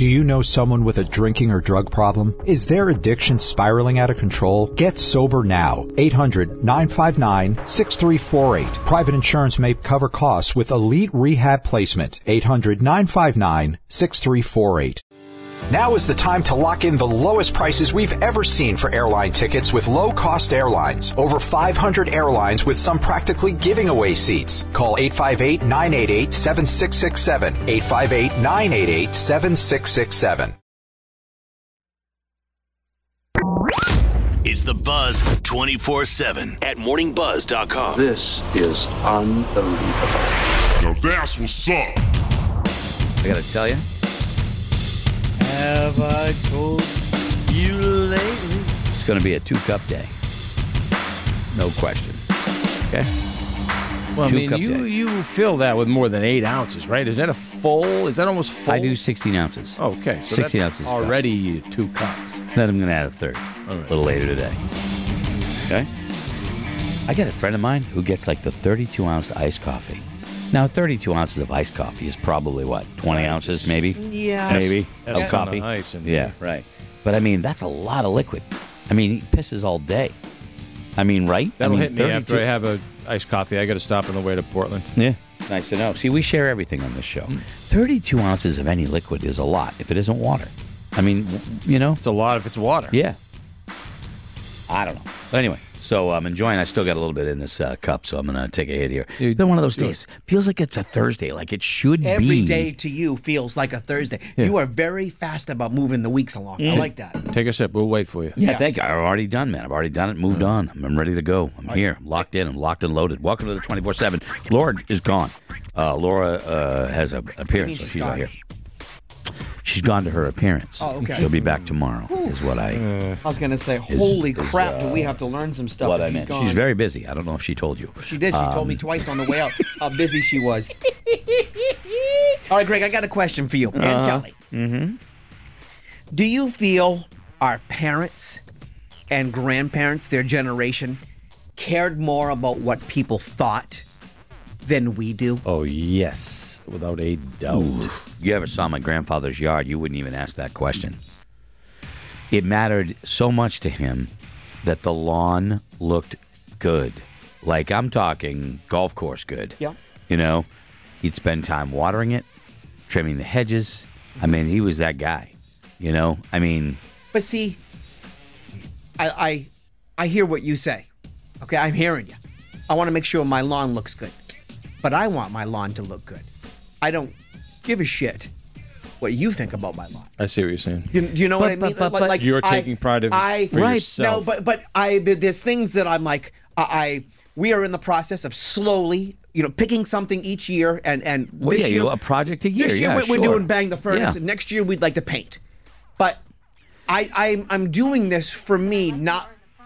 Do you know someone with a drinking or drug problem? Is their addiction spiraling out of control? Get sober now. 800-959-6348. Private insurance may cover costs with Elite Rehab Placement. 800-959-6348. Now is the time to lock in the lowest prices we've ever seen for airline tickets with low-cost airlines. Over 500 airlines with some practically giving away seats. Call 858-988-7667. 858-988-7667. It's The Buzz 24/7 at morningbuzz.com. This is unbelievable. Now that's what's up. I gotta tell you. Have I told you lately? It's going to be a 2-cup day. No question. Okay? Well, I mean, Day. you fill that with more than 8 ounces, right? Is that a full? Is that almost full? I do 16 ounces. Oh, okay. So 16 that's ounces. already 2 cups. Then I'm going to add a third a little later today. Okay? I got a friend of mine who gets like the 32-ounce iced coffee. Now, 32 ounces of iced coffee is probably, what, 20 ounces maybe? Yeah. Maybe, That's of coffee. ice in Yeah, right. But, I mean, that's a lot of liquid. I mean, he pisses all day. I mean, right? That'll I mean, hit me 32 after I have a iced coffee. I got to stop on the way to Portland. Yeah, nice to know. See, we share everything on this show. 32 ounces of any liquid is a lot if it isn't water. I mean, you know? It's a lot if it's water. Yeah. I don't know. But anyway, so I'm enjoying. I still got a little bit in this cup, so I'm going to take a hit here. It's been one of those days. Feels like it's a Thursday, like it should be. Every day to you feels like a Thursday. Yeah. You are very fast about moving the weeks along. I like that. Take a sip. We'll wait for you. Yeah, thank you. I've already done, man. I've already done it, moved on. I'm ready to go. I'm here. I'm locked in. I'm locked and loaded. Welcome to the 24/7. Laura is gone. Laura has an appearance, so she's not here. She's gone to her appearance. Oh, okay. She'll be back tomorrow, is what I I was going to say, holy crap, do we have to learn some stuff what if I she's meant. gone. She's very busy. I don't know if she told you. She did. She told me twice on the way out how busy she was. All right, Greg, I got a question for you. And Kelly. Mm-hmm. Do you feel our parents and grandparents, their generation, cared more about what people thought than we do? Oh, yes. Without a doubt. You ever saw my grandfather's yard, you wouldn't even ask that question. It mattered so much to him that the lawn looked good. Like, I'm talking golf course good. Yeah. You know, he'd spend time watering it, trimming the hedges. I mean, he was that guy. You know, I mean... But see, I hear what you say. Okay, I'm hearing you. I want to make sure my lawn looks good. But I want my lawn to look good. I don't give a shit what you think about my lawn. I see what you're saying. Do you know what I mean? But you're taking pride of for yourself. No, but there's things that I'm like, we are in the process of slowly, picking something each year, and Well, this yeah, year, a project a year. This year yeah, we're sure. doing bang the furnace, Yeah. and next year we'd like to paint. But I'm doing this for me, not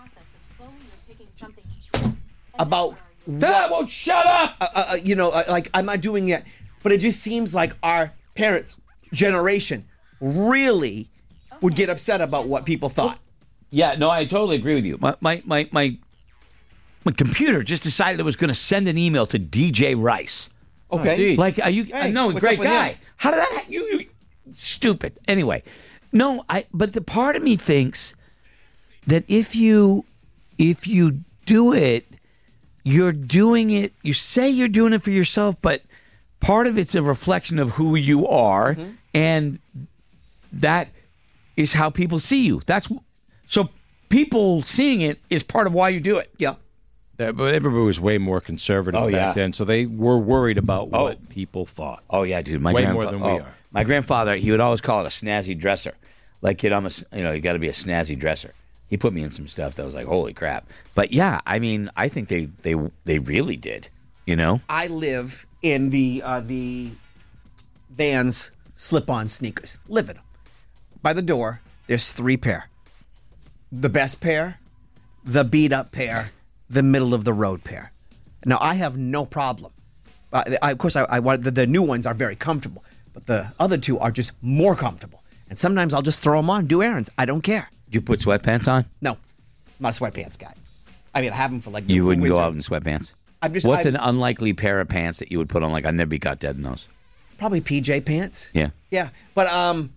about. That won't shut up. Like I'm not doing it, but it just seems like our parents' generation really would get upset about what people thought. Yeah, no, I totally agree with you. My computer just decided it was going to send an email to DJ Rice. Okay, Like, are you? Hey, no, what's great up with guy. him? How did that? You stupid. Anyway, no, but the part of me thinks that if you do it, you're doing it. You say you're doing it for yourself, but part of it's a reflection of who you are, and that is how people see you. So people seeing it is part of why you do it. Yeah. But everybody was way more conservative Oh, yeah. back then, so they were worried about what people thought. Oh yeah, dude. Way more than we are. My grandfather, he would always call it a snazzy dresser. Like, kid, you got to be a snazzy dresser. He put me in some stuff that was like, holy crap. But yeah, I mean, I think they really did. You know, I live in the Vans slip-on sneakers. Live in them. By the door, there's 3 pair. The best pair, the beat-up pair, the middle-of-the-road pair. Now, I have no problem. Of course, I want the new ones are very comfortable, but the other 2 are just more comfortable. And sometimes I'll just throw them on, do errands. I don't care. you put sweatpants on. No, I'm not a sweatpants guy. I mean, I have them for like You wouldn't winter. go out in sweatpants. What's What's an unlikely pair of pants that you would put on? Like, I'd never be caught dead in those. Probably PJ pants. Yeah. Yeah, but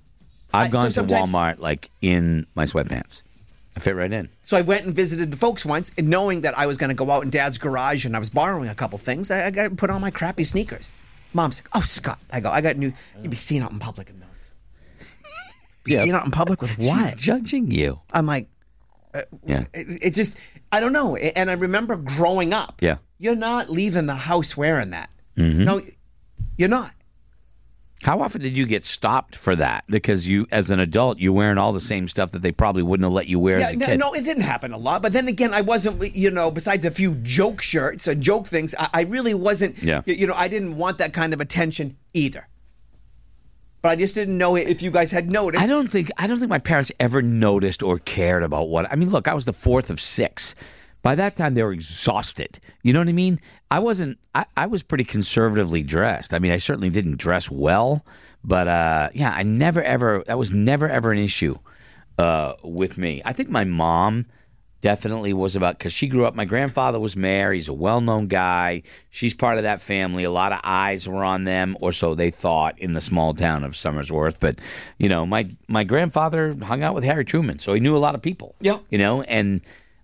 I've gone to sometimes- Walmart like in my sweatpants. I fit right in. So I went and visited the folks once, and knowing that I was going to go out in Dad's garage and I was borrowing a couple things, I got put on my crappy sneakers. Mom's like, "Oh, Scott," I go, "I got new. You'd be seen out in public in those. Be seen out in public with what?" She's judging you. I'm like, Yeah. it just, I don't know. And I remember growing up. Yeah. You're not leaving the house wearing that. No, you're not. How often did you get stopped for that? Because you, as an adult, you're wearing all the same stuff that they probably wouldn't have let you wear as a kid. No, it didn't happen a lot. But then again, I wasn't, besides a few joke shirts and joke things, I really wasn't, Yeah. I didn't want that kind of attention either. But I just didn't know if you guys had noticed. I don't think my parents ever noticed or cared about what. I mean, look, I was the fourth of six. By that time, they were exhausted. You know what I mean? I wasn't. I was pretty conservatively dressed. I mean, I certainly didn't dress well, but yeah, I never ever. That was never ever an issue with me. I think my mom definitely was about, because she grew up. My grandfather was mayor. He's a well-known guy. She's part of that family. A lot of eyes were on them, or so they thought, in the small town of Somersworth. But my grandfather hung out with Harry Truman, so he knew a lot of people. Yeah. And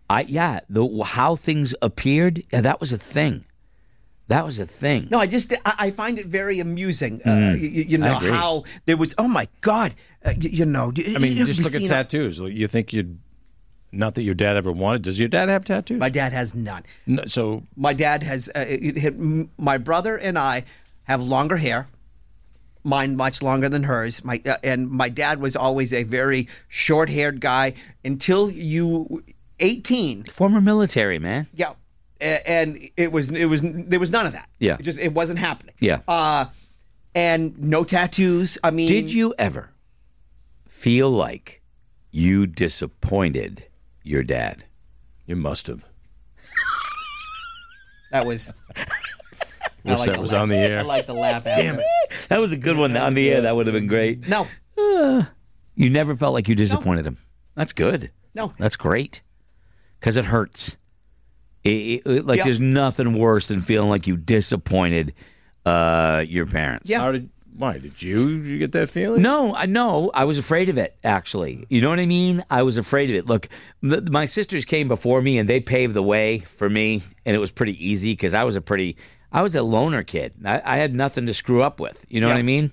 how things appeared, that was a thing. That was a thing. No, I find it very amusing. I agree. How there was. Oh my God. I mean, just look at tattoos. You think not that your dad ever wanted. Does your dad have tattoos? My dad has none. No, so My dad has. My brother and I have longer hair. Mine much longer than hers. And my dad was always a very short-haired guy until 18. Former military, man. Yeah. And there was none of that. Yeah. It wasn't happening. Yeah. And no tattoos. I mean, Did you ever feel like you disappointed your dad? you must have. that was. Wish that was on the air. I like the laugh. Damn it. That was a good one on the air. That would have been great. No. You never felt like you disappointed him. That's good. No. That's great. Because it hurts. Yeah. There's nothing worse than feeling like you disappointed your parents. Yeah. Why did you get that feeling? No, I was afraid of it, actually. You know what I mean? I was afraid of it. Look, my sisters came before me, and they paved the way for me, and it was pretty easy because I was a loner kid. I had nothing to screw up with. You know what I mean?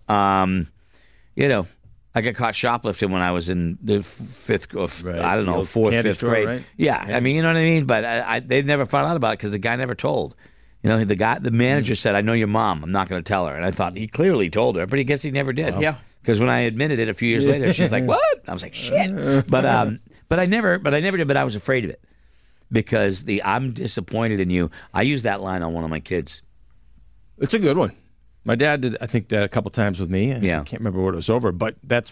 I got caught shoplifting when I was in the fourth, Candy fifth store, grade. right? Yeah, I mean, you know what I mean? But they never found out about it because the guy never told. The manager said, "I know your mom. I'm not going to tell her." And I thought he clearly told her, but I guess he never did. Yeah. Because when I admitted it a few years later, she's like, "What?" I was like, "Shit." But I never did. But I was afraid of it because "I'm disappointed in you." I used that line on one of my kids. It's a good one. My dad did, I think, that a couple times with me. Yeah. I can't remember what it was over, but that's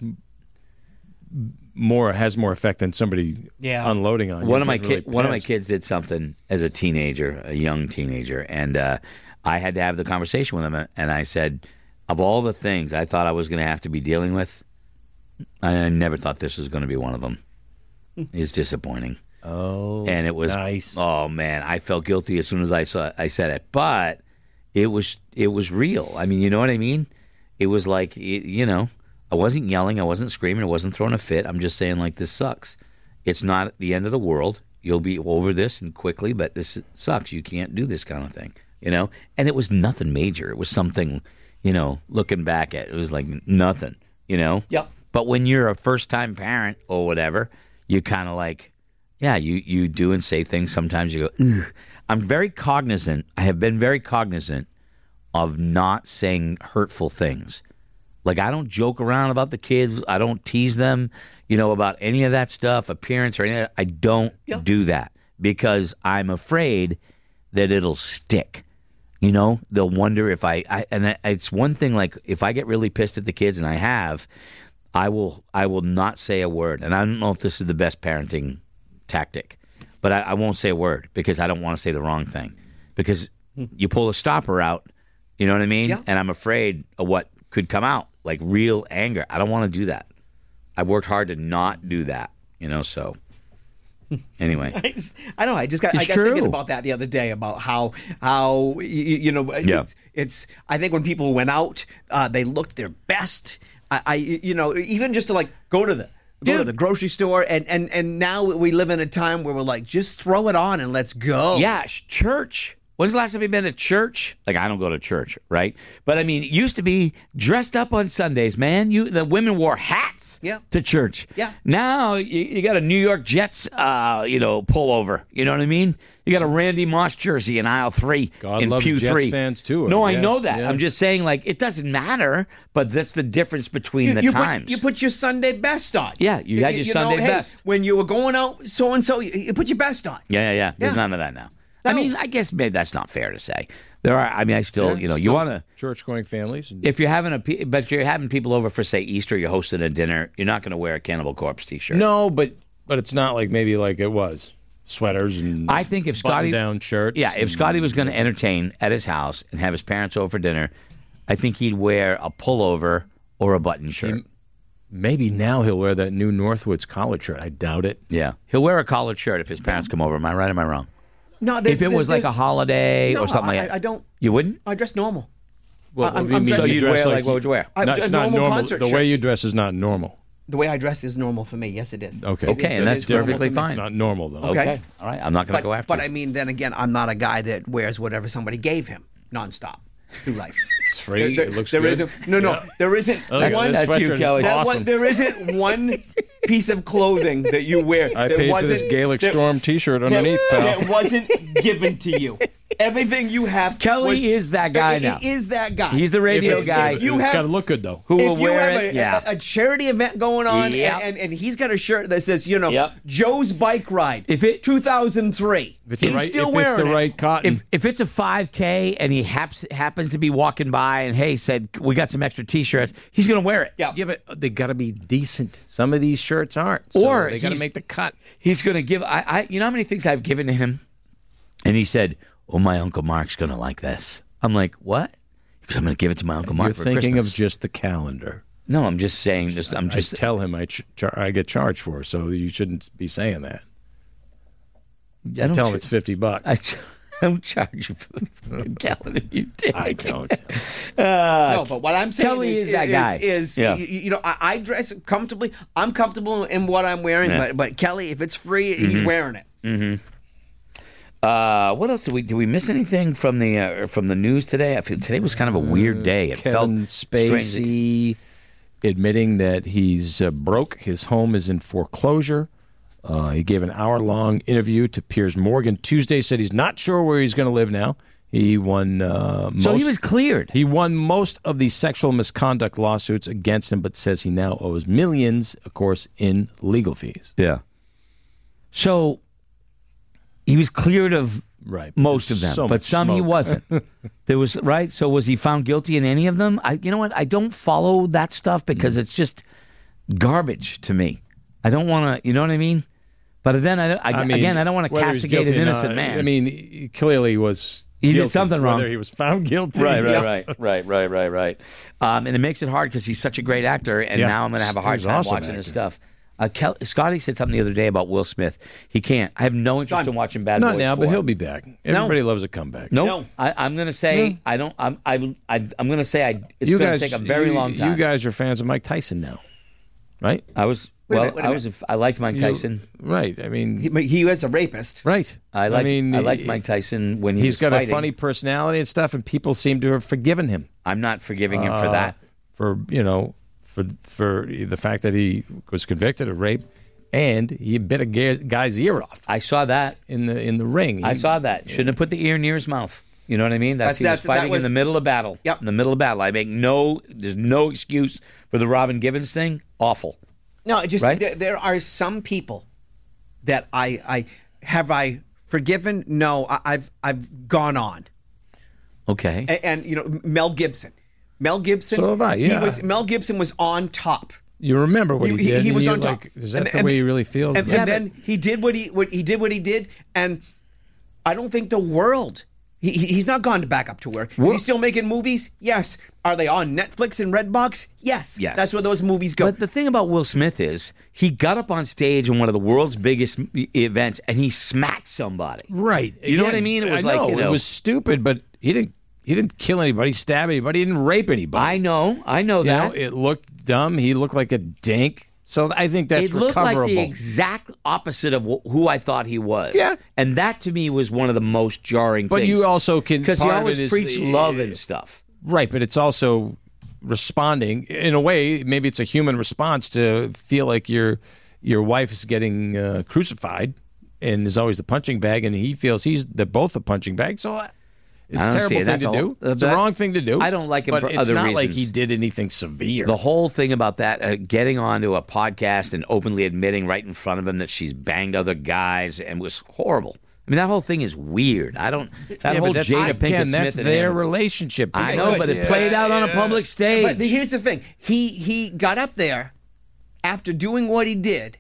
has more effect than somebody unloading on you. One of my kids did something as a teenager, a young teenager, and I had to have the conversation with him. And I said, of all the things I thought I was going to have to be dealing with, I never thought this was going to be one of them. It's disappointing. Oh, and it was nice. Oh man, I felt guilty as soon as I said it, but it was real. I mean, you know what I mean? It was like, I wasn't yelling, I wasn't screaming, I wasn't throwing a fit. I'm just saying, like, this sucks. It's not the end of the world. You'll be over this and quickly, but this sucks. You can't do this kind of thing, And it was nothing major. It was something, looking back at it was like nothing, Yep. But when you're a first-time parent or whatever, you kind of like, yeah, you do and say things. Sometimes you go, ugh. I have been very cognizant of not saying hurtful things. Like, I don't joke around about the kids. I don't tease them, about any of that stuff, appearance or anything. I don't do that because I'm afraid that it'll stick. They'll wonder if it's one thing, like, if I get really pissed at the kids, and I will not say a word. And I don't know if this is the best parenting tactic, but I won't say a word because I don't want to say the wrong thing. Because you pull a stopper out, you know what I mean? Yeah. And I'm afraid of what could come out, like real anger. I don't want to do that. I worked hard to not do that, so anyway. I got thinking about that the other day, about how Yeah. it's I think when people went out, they looked their best. Even just to like go to the grocery store, and now we live in a time where we're like, just throw it on and let's go. Yeah, church. When's the last time you've been to church? Like, I don't go to church, right? But I mean, it used to be dressed up on Sundays, man. The women wore hats to church. Yeah. Now you got a New York Jets, pullover. You know what I mean? You got a Randy Moss jersey in aisle 3 God in loves pew Jets 3. fans too. No, yes, I know that. yeah. I'm just saying, like, it doesn't matter, but that's the difference between the times. You put your Sunday best on. Yeah, you got your Sunday best. When you were going out, so and so, you put your best on. Yeah. There's Yeah. none of that now. No. I mean, I guess maybe that's not fair to say. There are. I mean, I still, you want to. Church-going families. If you're having you're having people over for, say, Easter, you're hosting a dinner, you're not going to wear a Cannibal Corpse T-shirt. No, but it's not like maybe like it was sweaters and I think if Scotty button-down shirts. Yeah, if Scotty was going to entertain at his house and have his parents over for dinner, I think he'd wear a pullover or a button shirt. Maybe now he'll wear that new Northwoods collared shirt. I doubt it. Yeah, he'll wear a collared shirt if his parents come over. Am I right? Or am I wrong? No, If it was like a holiday or something like that, I don't. You wouldn't? I dress normal. Well, I'm you mean dressed- So you you'd dress wear like what you- would you wear? I- No, a it's not normal normal. concert The way shirt. you dress is not normal. The way I dress is normal for me. Yes, it is. Okay. Okay, and that's different. perfectly fine. It's not normal though. Okay. All right. I'm not going to go after. But you. I mean, then again, I'm not a guy that wears whatever somebody gave him nonstop through life. It's free. It looks there good. isn't. No. There isn't Look at one. this That's you, sweatshirt is Kelly. Awesome. There isn't one piece of clothing that you wear I that paid for wasn't this Gaelic that- Storm T-shirt underneath, pal. that wasn't given to you. Everything you have. Kelly is that guy now. He is that guy. He's the radio guy. If you it's have- got to look good though. Who will If you wear have it? Yeah. a charity event going on, Yep. and he's got a shirt that says, Yep. Joe's Bike Ride, If it- 2003. If it's he's the right, still if wearing it's the it. right cotton. If it's a 5K and he happens to be walking by and hey said we got some extra T-shirts, he's going to wear it. Yeah. yeah, but they got to be decent. Some of these shirts aren't. So Or they got to he's- make the cut. He's going to give. You know how many things I've given to him, and he said, "Oh, my Uncle Mark's going to like this." I'm like, "What?" Because I'm going to give it to my Uncle Mark You're for thinking Christmas. of just the calendar. No, I'm just saying. I'm I just. tell him I get charged for it, so you shouldn't be saying that. I don't Tell him ch- it's $50. I don't charge you for the fucking calendar. You did. I don't. No, but what I'm saying Kelly is, is that guy. is Yeah. I dress comfortably. I'm comfortable in what I'm wearing, Yeah. but Kelly, if it's free, he's wearing it. What else did we miss anything from the news today? I feel today was kind of a weird day. It Kevin felt strange. Spacey admitting that he's broke. His home is in foreclosure. He gave an hour-long interview to Piers Morgan Tuesday. Said he's not sure where he's going to live now. He won. So he was cleared. He won most of the sexual misconduct lawsuits against him, but says he now owes millions, of course, in legal fees. Yeah. So he was cleared of Right. most of them, So but much some he smoke. wasn't. There was right. So was he found guilty in any of them? You know what? I don't follow that stuff because it's just garbage to me. I don't want to. You know what I mean? But then I mean, again, I don't want to whether he's castigate an guilty or innocent not, man. I mean, he clearly was. He did guilty, something wrong. Whether he was found guilty. Right. Yeah. And it makes it hard because he's such a great actor, and Yeah. now I'm going to have a hard He's time awesome watching his actor. stuff. Scotty said something the other day about Will Smith. He can't. I have no interest in watching Bad Not Boys now, 4. but he'll be back. Everybody loves a comeback. No, I'm going to say I don't. I'm going to say it's You going guys to take a very long time. You guys are fans of Mike Tyson now, right? I was Wait a well. minute, wait a minute. I liked Mike Tyson. Right. I mean, He was a rapist. right. I liked Mike Tyson when He's was got fighting. a funny personality and stuff, and people seem to have forgiven him I'm not forgiving him for that. for the fact that he was convicted of rape, and he bit a guy's ear off I saw that. in the ring. I saw that. Shouldn't have put the ear near his mouth. You know what I mean? He was fighting in the middle of battle. Yep. In the middle of battle. There's no excuse for the Robin Givens thing. Awful. No, it just Right? there are some people that I forgiven. No, I've gone on. Okay. And Mel Gibson. So have I, yeah. Mel Gibson was on top. You remember what he did? He and was you're on top. like, is that the way he really feels? And then he did what he did, and I don't think the world. He's not gone back up to where. Is he still making movies? Yes. Are they on Netflix and Redbox? Yes. Yes. That's where those movies go. But the thing about Will Smith is he got up on stage in one of the world's biggest events and he smacked somebody. Right. You know what I mean? It was I know, like, it was stupid, but he He didn't kill anybody, stab anybody, he didn't rape anybody. I know You that. know, it looked dumb. He looked like a dink. So I think that's It looked recoverable. like the exact opposite of who I thought he was. Yeah. And that to me was one of the most jarring But things. you also can, because he part of always it is preached love and stuff. Right, but it's also responding in a way. Maybe it's a human response to feel like your wife is getting crucified and is always the punching bag, and he feels they're both a punching bag. So it's I a don't terrible see it. thing That's to all- do. It's that- the wrong thing to do. I don't like him but for it's other not like reasons. he did anything severe. The whole thing about that, getting onto a podcast and openly admitting right in front of him that she's banged other guys and was horrible. I mean, that whole thing is weird. I don't. That yeah, whole but that's, Jada again, Pinkett that's Smith and their him. relationship. I know, but it played out on a public stage. But here's the thing: he got up there after doing what he did,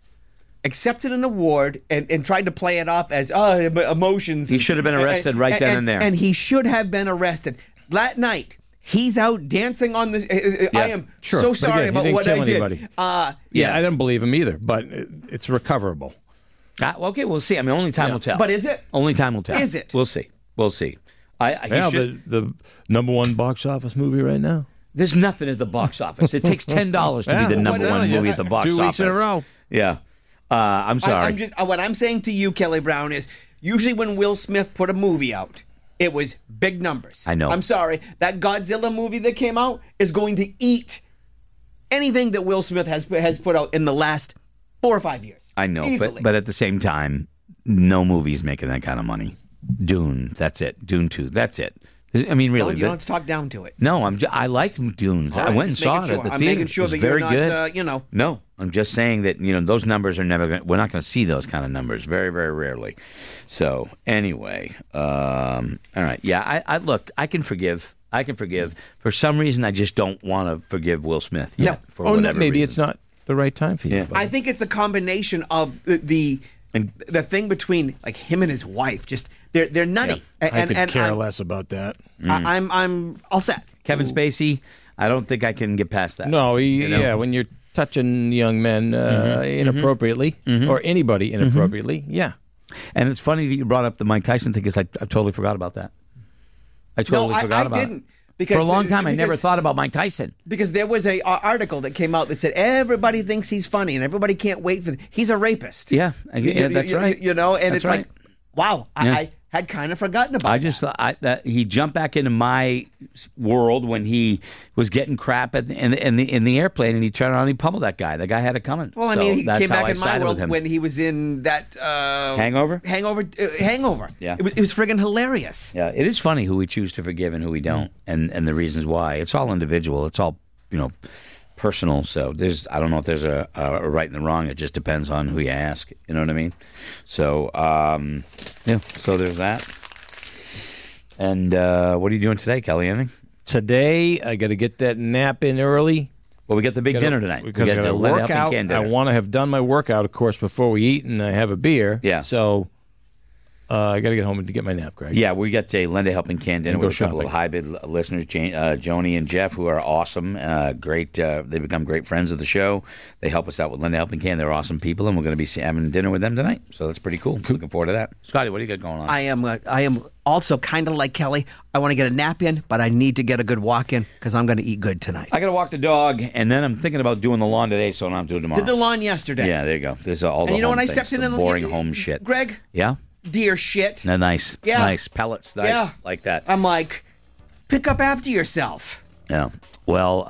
accepted an award, and tried to play it off as emotions. He should have been arrested right then and there. And he should have been arrested that night. He's out dancing on the. I am Sure, so but sorry again, he about didn't what kill I did. anybody. Yeah, I didn't believe him either, but it's recoverable. Okay, we'll see. I mean, only time will tell. But is it? Only time will tell. Is it? We'll see. We'll see. Yeah, but the number one box office movie right now. There's nothing at the box office. It takes $10 to be the number one movie at the box 2 office. weeks in a row. Yeah. I'm sorry. I'm just what I'm saying to you, Kelly Brown, is usually when Will Smith put a movie out, it was big numbers. I know. I'm sorry. That Godzilla movie that came out is going to eat anything that Will Smith has put out in the last 4 or 5 years. I know, Easily. but at the same time, no movie's making that kind of money. Dune, that's it. Dune 2, that's it. I mean, really. you don't have to talk down to it. No, I liked Dune. I went and Just saw making it sure. at the I'm theater. making sure It was that very you're not, good. No, I'm just saying that those numbers are never going. We're not going to see those kind of numbers very, very rarely. So anyway, all right. Yeah, I look. I can forgive. For some reason, I just don't want to forgive Will Smith. Yet, No. for Maybe whatever it's reasons. not the right time for you. Yeah. but- I think it's the combination of the thing between like him and his wife. Just they're nutty. I could care I'm, less about that. I'm all set. Kevin Spacey. I don't think I can get past that. No, You know? yeah, when you're touching young men inappropriately or anybody inappropriately, yeah. And it's funny that you brought up the Mike Tyson thing because I totally forgot about that. I totally forgot about didn't. it. Because, For a long time, I never because- thought about Mike Tyson. Because there was a article that came out that said everybody thinks he's funny and everybody can't wait for. He's a rapist. Yeah, that's right. You know, and That's it's like, right. wow, Yeah. I had kind of forgotten about. I just thought that he jumped back into my world when he was getting crap in the airplane, and he turned around and he pummeled that guy. The guy had it coming. Well, I So mean, he that's came how back I in my sided with world him. when he was in that Hangover. Hangover. Yeah. it was friggin' hilarious. Yeah, it is funny who we choose to forgive and who we don't, and the reasons why. It's all individual. It's all personal. So I don't know if there's a right and the wrong. It just depends on who you ask. You know what I mean? So So there's that. And what are you doing today, Kelly? Anything? Today, I got to get that nap in early. Well, we got the big dinner tonight. Because we I got got to the Linda work Helping out. Can dinner. I want to have done my workout, of course, before we eat and I have a beer. Yeah. So I got to get home to get my nap, Greg. Yeah, we got a Linda Helping Can dinner Go with a couple of shopping. hybrid listeners, Joni and Jeff, who are awesome. Great. They've become great friends of the show. They help us out with Linda Helping Can. They're awesome people, and we're going to be having dinner with them tonight. So that's pretty cool. Looking forward to that. Scotty, what do you got going on? I am also kind of like Kelly. I want to get a nap in, but I need to get a good walk in because I'm going to eat good tonight. I got to walk the dog, and then I'm thinking about doing the lawn today, so I don't have to do it tomorrow. Did the lawn yesterday. Yeah, there you go. There's all the And you know home when I things, stepped in the and boring home shit. Greg, Yeah? dear shit. No, nice. Yeah. Nice. Pellets. Nice. Yeah. Like that. I'm like, pick up after yourself. Yeah. Well,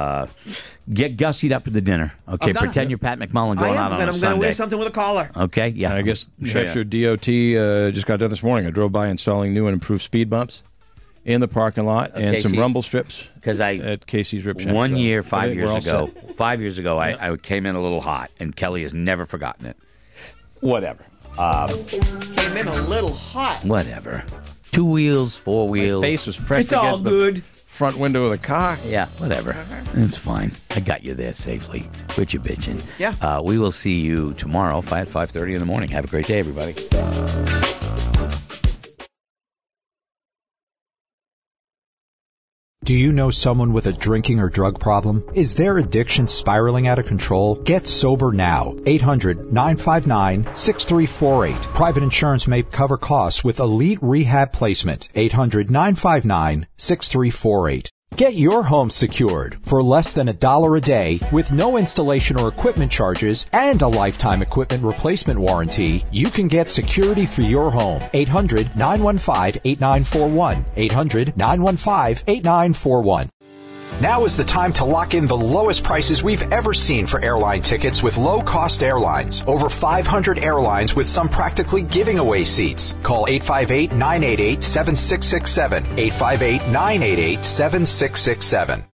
get gussied up for the dinner. Okay. I'm gonna. Pretend you're Pat McMullen going out on a I'm going to Sunday. wear something with a collar. Okay. Yeah. I guess Yeah. Cheshire DOT just got done this morning. I drove by installing new and improved speed bumps in the parking lot and some Casey, rumble strips 'cause at Casey's Rip Shack. One So year, I 5 think we're all years ago. set. 5 years ago, I came in a little hot, and Kelly has never forgotten it. Whatever. Came in a little hot. Whatever. 2 wheels, 4 My wheels. face was pressed It's all against good. the front window of the car. Yeah, whatever. It's fine. I got you there safely. Quit your bitching. Yeah. We will see you tomorrow, 5:30 in the morning. Have a great day, everybody. Do you know someone with a drinking or drug problem? Is their addiction spiraling out of control? Get sober now. 800-959-6348. Private insurance may cover costs with Elite Rehab Placement. 800-959-6348. Get your home secured for less than $1 a day with no installation or equipment charges and a lifetime equipment replacement warranty. You can get security for your home. 800-915-8941. 800-915-8941. Now is the time to lock in the lowest prices we've ever seen for airline tickets with low-cost airlines. Over 500 airlines with some practically giving away seats. Call 858-988-7667. 858-988-7667.